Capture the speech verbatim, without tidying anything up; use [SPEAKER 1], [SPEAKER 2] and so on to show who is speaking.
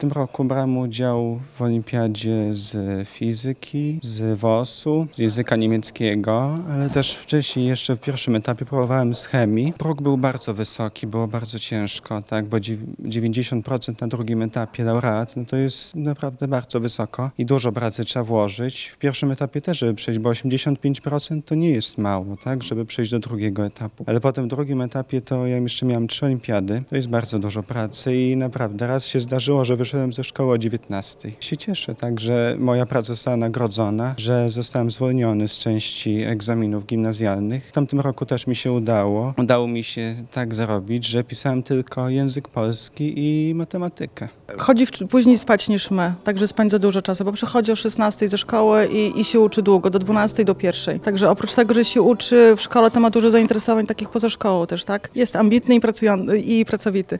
[SPEAKER 1] tym roku brałem udział w olimpiadzie z fizyki, z wosu, z języka niemieckiego, ale też wcześniej jeszcze w pierwszym etapie próbowałem z chemii. Próg był bardzo wysoki, było bardzo ciężko, tak, bo dziewięćdziesiąt procent na drugim etapie laureat, no to jest naprawdę bardzo wysoko i dużo pracy trzeba włożyć. W pierwszym etapie też, żeby przejść, bo osiemdziesiąt pięć procent to nie jest mało, tak, żeby przejść do drugiego etapu. Ale potem w drugim etapie to ja jeszcze miałem trzy olimpiady, to jest bardzo dużo pracy i naprawdę raz się zdarzyło, że wyszedłem ze szkoły o dziewiętnastej. Się cieszę, tak, że moja praca została nagrodzona, że zostałem zwolniony z części egzaminów gimnazjalnych. W tamtym roku też mi się udało. Udało mi się tak zarobić, że pisałem tylko język polski i matematykę.
[SPEAKER 2] Chodzi w, później spać niż my, także spędza dużo czasu, bo przychodzi o szesnastej ze szkoły i, i się uczy długo, do dwunastej, do pierwszej. Także oprócz tego, że się uczy w szkole, to ma dużo zainteresowań takich poza szkołą też, tak? Jest ambitny i, pracują- i pracowity.